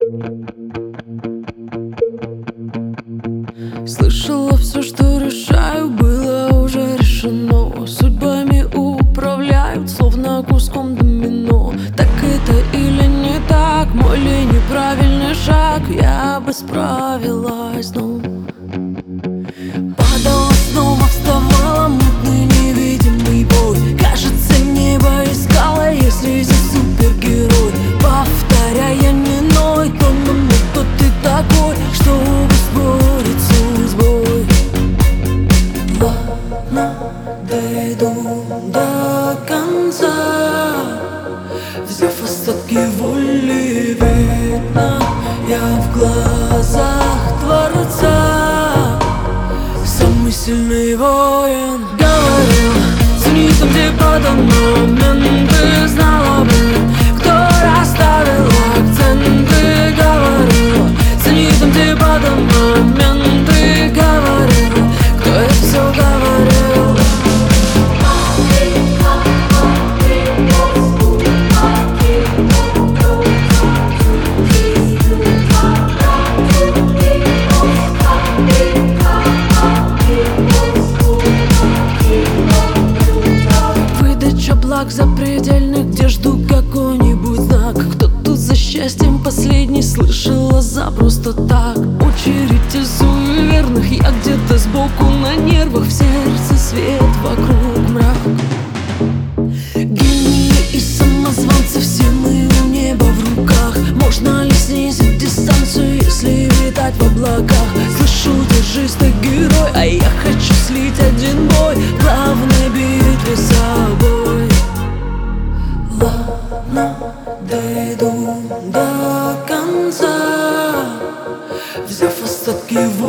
Слышала, все, что решаю, было уже решено. Судьбами управляют, словно куском домино. Так это или не так, мой ли неправильный шаг? Я бы справилась, но падала, снова вставала, мутный невидимый бой. Кажется, небо искала, если здесь супергерой. Повторяя не ной, но кто ты такой, чтобы спорить с судьбой? Ладно, дойду до конца, взяв остатки воли, видно, я в глазах Творца. Самый сильный воин говорил, цени там, где подано моменты, знала бы, кто расставил акценты. Говорил, цени там, где подано моменты. Говорил, кто это все говорил. Благ запредельных, где жду какой-нибудь знак. Кто тут за счастьем последний, слышала за просто так. Очередь из суеверных, я где-то сбоку на нервах. В сердце свет, вокруг мрак. Гении и самозванцы, все мы у неба в руках. Можно ли снизить дистанцию, если летать в облаках? Слышу, держись, ты герой, а я хочу слить один бой в главной битве с собой. Ладно, дойду до конца, взяв остатки